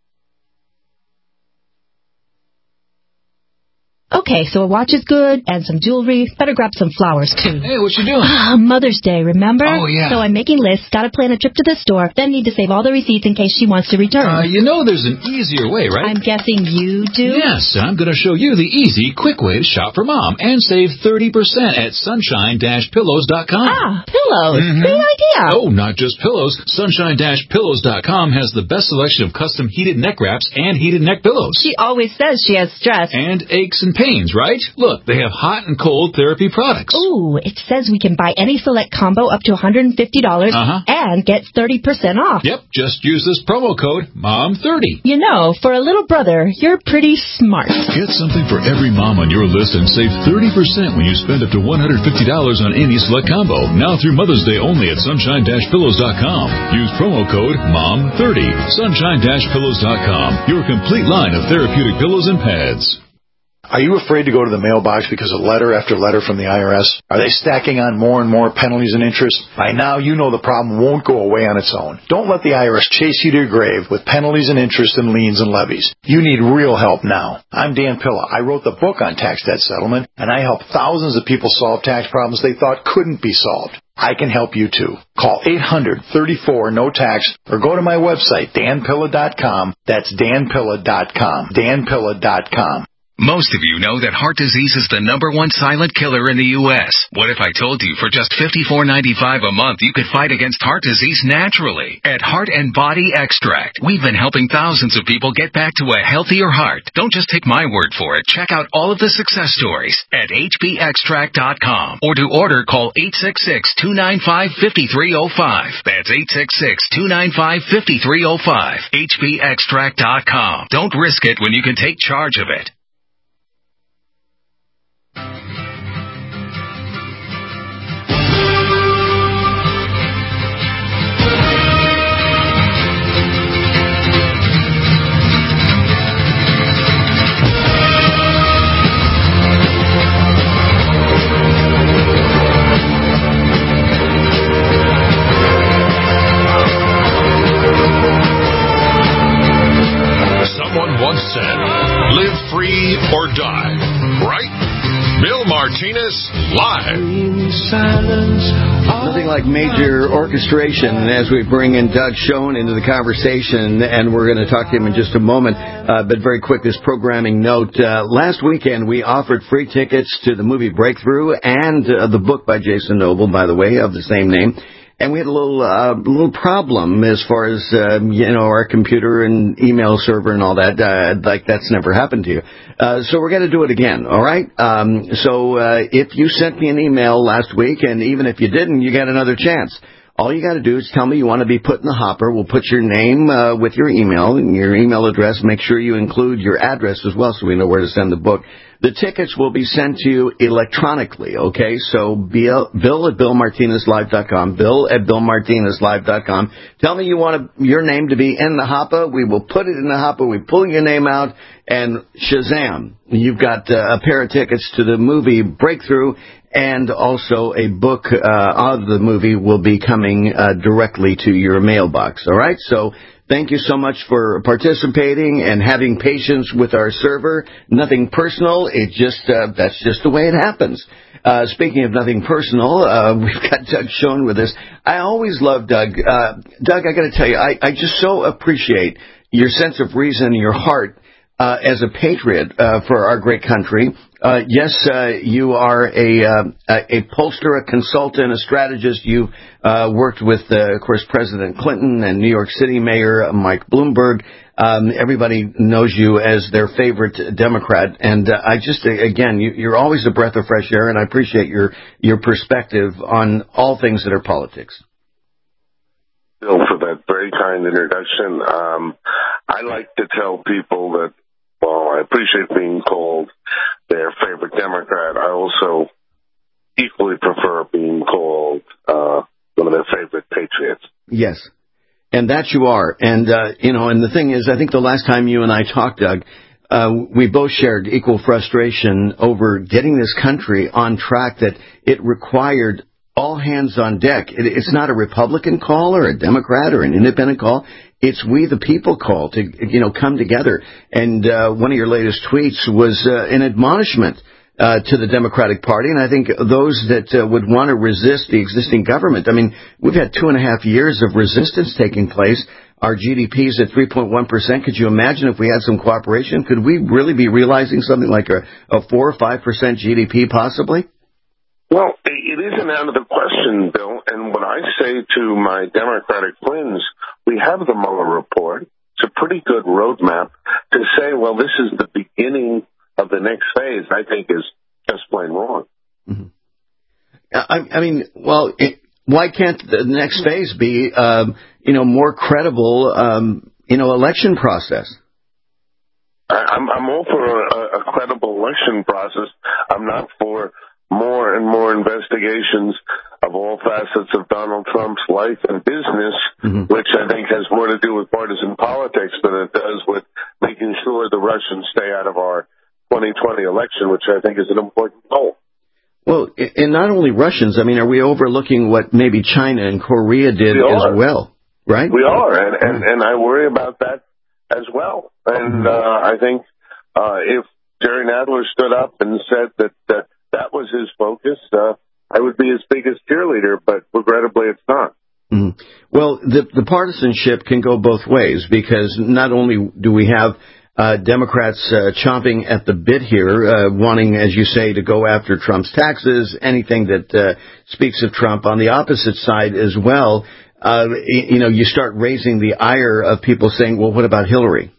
Okay, so a watch is good, and some jewelry. Better grab some flowers, too. Hey, what you doing? Ah, Mother's Day, remember? Oh, yeah. So I'm making lists, gotta plan a trip to the store, then need to save all the receipts in case she wants to return. Uh, you know there's an easier way, right? I'm guessing you do? Yes, I'm going to show you the easy, quick way to shop for Mom and save thirty percent at sunshine dash pillows dot com. Ah, pillows. Mm-hmm. Great idea. Oh, not just pillows. sunshine dash pillows dot com has the best selection of custom heated neck wraps and heated neck pillows. She always says she has stress. And aches and pains, right? Look, they have hot and cold therapy products. Ooh, it says we can buy any select combo up to one hundred fifty dollars uh-huh. and get thirty percent off. Yep, just use this promo code mom thirty. You know, for a little brother, you're pretty smart. Get something for every mom on your list and save thirty percent when you spend up to one hundred fifty dollars on any select combo. Now through Mother's Day only at sunshine dash pillows dot com. Use promo code mom thirty. sunshine dash pillows dot com. Your complete line of therapeutic pillows and pads. Are you afraid to go to the mailbox because of letter after letter from the I R S? Are they stacking on more and more penalties and interest? By now, you know the problem won't go away on its own. Don't let the I R S chase you to your grave with penalties and interest and liens and levies. You need real help now. I'm Dan Pilla. I wrote the book on tax debt settlement, and I help thousands of people solve tax problems they thought couldn't be solved. I can help you too. Call eight hundred, thirty-four, no tax or go to my website, dan pilla dot com. That's dan pilla dot com. dan pilla dot com. Most of you know that heart disease is the number one silent killer in the U S What if I told you for just fifty-four ninety-five a month you could fight against heart disease naturally? At Heart and Body Extract, we've been helping thousands of people get back to a healthier heart. Don't just take my word for it. Check out all of the success stories at h b extract dot com or to order call eight six six, two nine five, five three zero five. That's eight six six, two nine five, five three zero five. h b extract dot com. Don't risk it when you can take charge of it. Said, live free or die, right? Bill Martinez Live. Nothing like major orchestration as we bring in Doug Schoen into the conversation, and we're going to talk to him in just a moment. Uh, but very quick, this programming note. Uh, last weekend, we offered free tickets to the movie Breakthrough and uh, the book by Jason Noble, by the way, of the same name. And we had a little uh, little problem as far as, uh, you know, our computer and email server and all that. Uh, like, that's never happened to you. Uh, so we're going to do it again, all right? Um, so uh, if you sent me an email last week, and even if you didn't, you got another chance. All you got to do is tell me you want to be put in the hopper. We'll put your name uh, with your email and your email address. Make sure you include your address as well so we know where to send the book. The tickets will be sent to you electronically, okay? So Bill, Bill at Bill Martinez Live dot com, Bill at Bill Martinez Live dot com. Tell me you want to, your name to be in the hopper. We will put it in the hopper. We pull your name out, and shazam, you've got uh, a pair of tickets to the movie Breakthrough, and also a book uh, of the movie will be coming uh, directly to your mailbox, all right? So thank you so much for participating and having patience with our server. Nothing personal. It just uh, that's just the way it happens. Uh, speaking of nothing personal, uh, we've got Doug Schoen with us. I always love Doug. Uh, Doug, I got to tell you, I, I just so appreciate your sense of reason and your heart uh, as a patriot uh, for our great country. Uh, yes, uh, you are a, uh, a pollster, a consultant, a strategist. You've uh, worked with, uh, of course, President Clinton and New York City Mayor Mike Bloomberg. Um, everybody knows you as their favorite Democrat. And uh, I just, again, you, you're always a breath of fresh air, and I appreciate your, your perspective on all things that are politics. Bill, for that very kind introduction. Um, I like to tell people that while I appreciate being called their favorite Democrat, I also equally prefer being called uh, one of their favorite patriots. Yes. And that you are. And, uh, you know, and the thing is, I think the last time you and I talked, Doug, uh, we both shared equal frustration over getting this country on track, that it required all hands on deck. It, it's not a Republican call or a Democrat or an independent call. It's we the people call to, you know, come together. And uh, one of your latest tweets was uh, an admonishment Uh, to the Democratic Party, and I think those that uh, would want to resist the existing government. I mean, we've had two and a half years of resistance taking place. Our G D P is at three point one percent. Could you imagine if we had some cooperation? Could we really be realizing something like a, a four or five percent G D P possibly? Well, it isn't out of the question, Bill, and what I say to my Democratic friends, we have the Mueller report. It's a pretty good roadmap to say, well, this is the beginning of the next phase, I think, is just plain wrong. Mm-hmm. I, I mean, well, it, why can't the next phase be, um, you know, more credible, um, you know, election process? I, I'm, I'm all for a, a credible election process. I'm not for more and more investigations of all facets of Donald Trump's life and business, mm-hmm. which I think has more to do with partisan politics than it does with making sure the Russians stay out of our twenty twenty election, which I think is an important goal. Well, and not only Russians. I mean, are we overlooking what maybe China and Korea did we as well? Right? We are, and, and, and I worry about that as well. And uh, I think uh, if Jerry Nadler stood up and said that that, that was his focus, uh, I would be his biggest cheerleader, but regrettably it's not. Mm-hmm. Well, the, the partisanship can go both ways, because not only do we have Uh, Democrats uh, chomping at the bit here, uh, wanting, as you say, to go after Trump's taxes, anything that uh, speaks of Trump. On the opposite side as well, uh, you know, you start raising the ire of people saying, well, what about Hillary?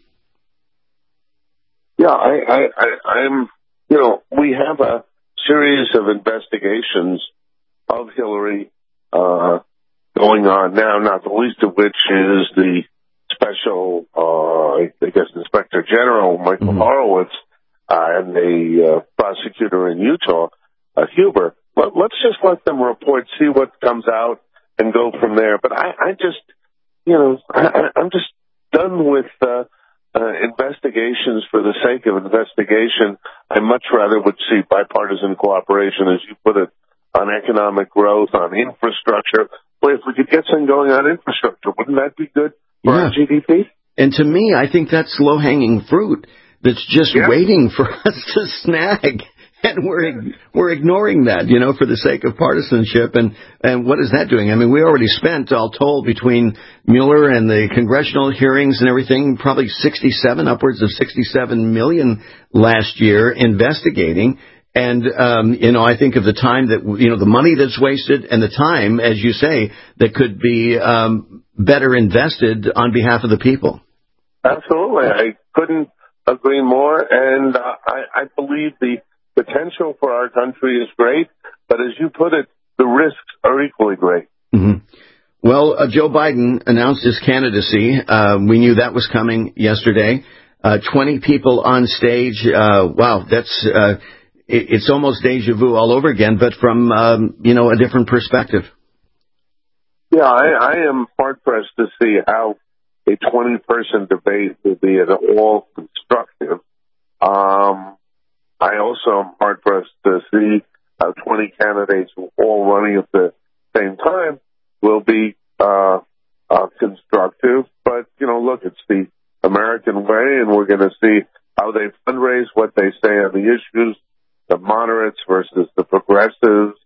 Yeah, I, I, I, I'm, you know, we have a series of investigations of Hillary uh, going on now, not the least of which is the special, uh, I guess, Inspector General Michael mm-hmm. Horowitz uh, and the uh, prosecutor in Utah, uh, Huber. But let's just let them report, see what comes out, and go from there. But I, I just, you know, I, I'm just done with uh, uh, investigations for the sake of investigation. I much rather would see bipartisan cooperation, as you put it, on economic growth, on infrastructure. Boy, if we could get something going on infrastructure, wouldn't that be good? Yeah. G D P? And to me, I think that's low-hanging fruit that's just yeah. waiting for us to snag. And we're we're ignoring that, you know, for the sake of partisanship. And, and what is that doing? I mean, we already spent, all told, between Mueller and the congressional hearings and everything, probably sixty-seven, upwards of sixty-seven million last year investigating. And, um, you know, I think of the time that, you know, the money that's wasted and the time, as you say, that could be um, better invested on behalf of the people. Absolutely. I couldn't agree more. And uh, I, I believe the potential for our country is great. But as you put it, the risks are equally great. Mm-hmm. Well, uh, Joe Biden announced his candidacy. Uh, we knew that was coming yesterday. Uh, twenty people on stage. Uh, wow, that's... Uh, It's almost deja vu all over again, but from, um, you know, a different perspective. Yeah, I, I am hard-pressed to see how a twenty-person debate will be at all constructive. Um, I also am hard-pressed to see how twenty candidates all running at the same time will be uh, uh, constructive. But, you know, look, it's the American way, and we're going to see how they fundraise, what they say on the issues, the moderates versus the progressives,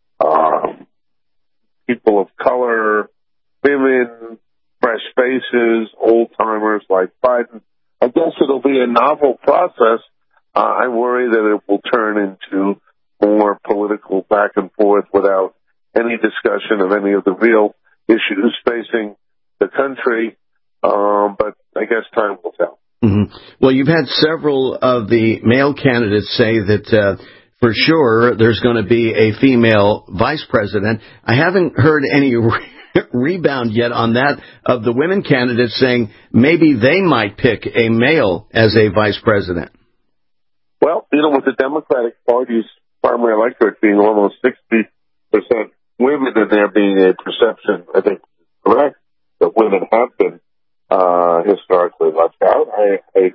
um, people of color, women, fresh faces, old-timers like Biden. I guess it'll be a novel process. Uh, I worry that it will turn into more political back and forth without any discussion of any of the real issues facing the country. Um, but I guess time will tell. Mm-hmm. Well, you've had several of the male candidates say that uh, for sure there's going to be a female vice president. I haven't heard any re- rebound yet on that of the women candidates saying maybe they might pick a male as a vice president. Well, you know, with the Democratic Party's primary electorate being almost sixty percent women and there being a perception, I think, correct, that women have been uh, historically left out, I, I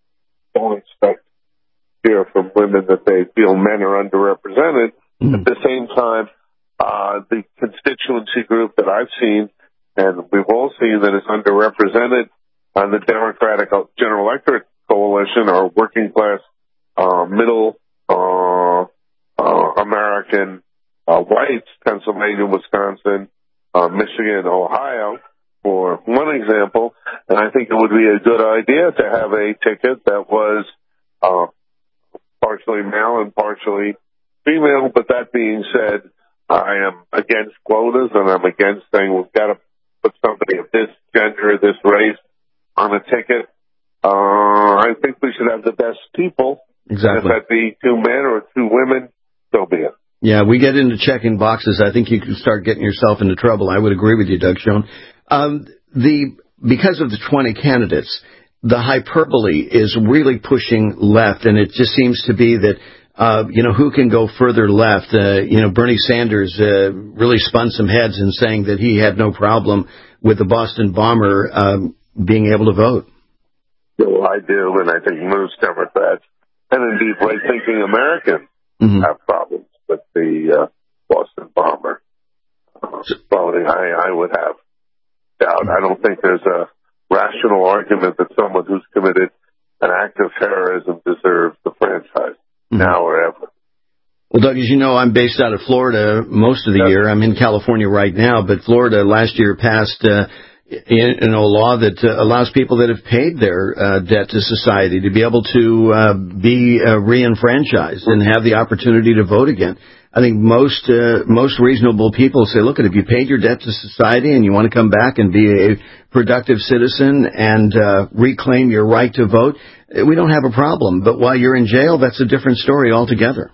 don't expect fear from women that they feel men are underrepresented. Mm-hmm. At the same time, uh, the constituency group that I've seen, and we've all seen that is underrepresented on the Democratic General Electorate Coalition, are working class, uh, middle uh, uh, American uh, whites, Pennsylvania, Wisconsin, uh, Michigan, Ohio, for one example. And I think it would be a good idea to have a ticket that was uh, partially male and partially female. But that being said, I am against quotas, and I'm against saying we've got to put somebody of this gender, this race on a ticket. Uh, I think we should have the best people. Exactly. And if that be two men or two women, so be it. Yeah, we get into checking boxes. I think you can start getting yourself into trouble. I would agree with you, Doug Schoen. Um, the because of the twenty candidates, the hyperbole is really pushing left, and it just seems to be that, uh, you know, who can go further left? Uh, you know, Bernie Sanders uh, really spun some heads in saying that he had no problem with the Boston bomber um, being able to vote. Well, I do, and I think most Democrats, and indeed right-thinking Americans, mm-hmm. have problems with the uh, Boston bomber uh, voting. I, I would have doubt. I don't think there's a rational argument that someone who's committed an act of terrorism deserves the franchise, mm-hmm. now or ever. Well, Doug, as you know, I'm based out of Florida most of the yes. year. I'm in California right now, but Florida last year passed uh, in, in a law that uh, allows people that have paid their uh, debt to society to be able to uh, be uh, re-enfranchised and have the opportunity to vote again. I think most uh, most reasonable people say, look, if you paid your debt to society and you want to come back and be a productive citizen and uh, reclaim your right to vote, we don't have a problem. But while you're in jail, that's a different story altogether.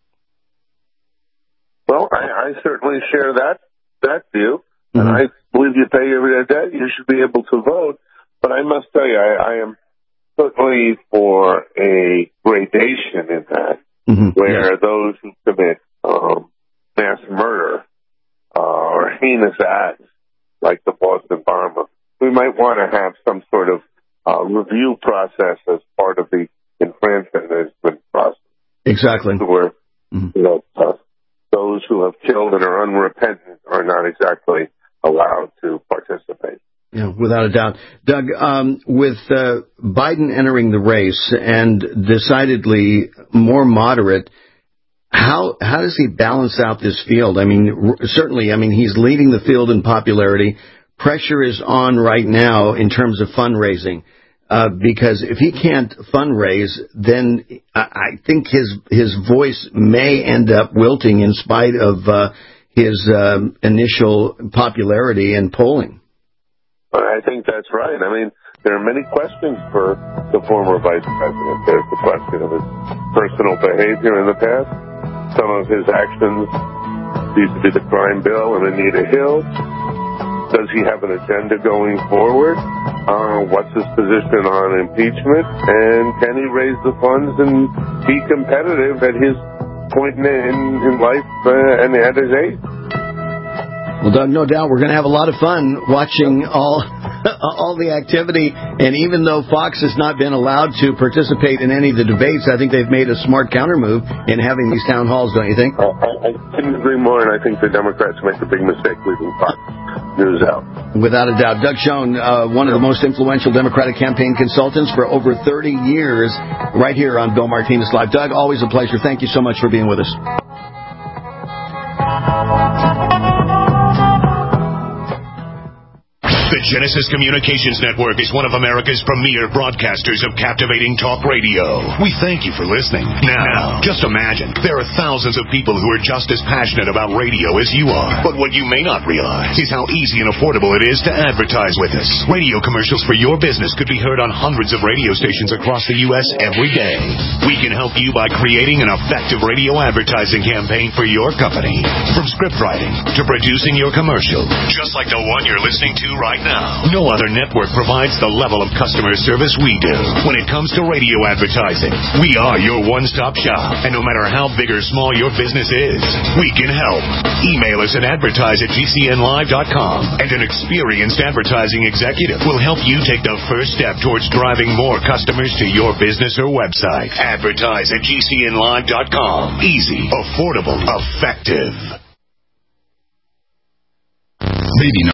Well, I, I certainly share that that view, mm-hmm. and I believe you pay your debt, you should be able to vote. But I must tell you, I, I am certainly for a gradation in that, mm-hmm. where yes. those who commit Um, mass murder uh, or heinous acts like the Boston bomber, we might want to have some sort of uh, review process as part of the enfranchisement process. Exactly. Where mm-hmm. you know, uh, those who have killed and are unrepentant are not exactly allowed to participate. Yeah, without a doubt. Doug, um, with uh, Biden entering the race and decidedly more moderate, How how does he balance out this field? I mean, r- certainly, I mean, he's leading the field in popularity. Pressure is on right now in terms of fundraising, uh, because if he can't fundraise, then I, I think his his voice may end up wilting in spite of uh, his um, initial popularity and polling. I think that's right. I mean, there are many questions for the former vice president. There's the question of his personal behavior in the past. Some of his actions used to be the crime bill and Anita Hill. Does he have an agenda going forward? Uh, what's his position on impeachment? And can he raise the funds and be competitive at his point in, in life uh, and at his age? Well, Doug, no doubt we're going to have a lot of fun watching all all the activity. And even though Fox has not been allowed to participate in any of the debates, I think they've made a smart counter move in having these town halls, don't you think? Uh, I, I couldn't agree more, and I think the Democrats make a big mistake leaving Fox News out. Without a doubt. Doug Schoen, uh, one of the most influential Democratic campaign consultants for over thirty years, right here on Bill Martinez Live. Doug, always a pleasure. Thank you so much for being with us. The Genesis Communications Network is one of America's premier broadcasters of captivating talk radio. We thank you for listening. Now, just imagine, there are thousands of people who are just as passionate about radio as you are. But what you may not realize is how easy and affordable it is to advertise with us. Radio commercials for your business could be heard on hundreds of radio stations across the U S every day. We can help you by creating an effective radio advertising campaign for your company. From script writing to producing your commercial, just like the one you're listening to right now. No other network provides the level of customer service we do. When it comes to radio advertising, we are your one-stop shop. And no matter how big or small your business is, we can help. Email us at advertise at g c n live dot com, and an experienced advertising executive will help you take the first step towards driving more customers to your business or website. Advertise at g c n live dot com. Easy, affordable, effective. Maybe not.